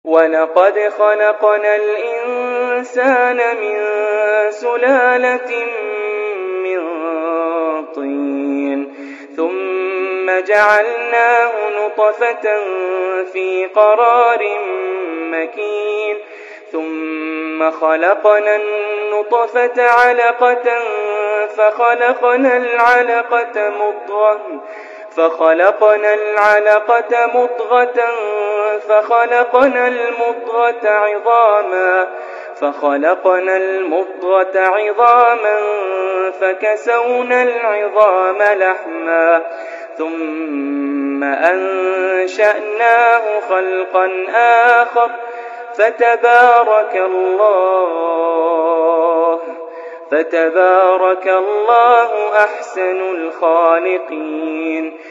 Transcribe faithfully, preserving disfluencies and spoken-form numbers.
ولقد خلقنا الإنسان من سلالة من طين ثم جعلناه نطفة في قرار مكين ثم خلقنا النطفة علقة فخلقنا العلقة مضغة فخلقنا العلقة مضغة فخلقنا المضغة عظاما فخلقنا المضغة عظاما فكسونا العظام لحما ثم أنشأناه خلقا آخر فتبارك الله فتبارك الله أحسن الخالقين.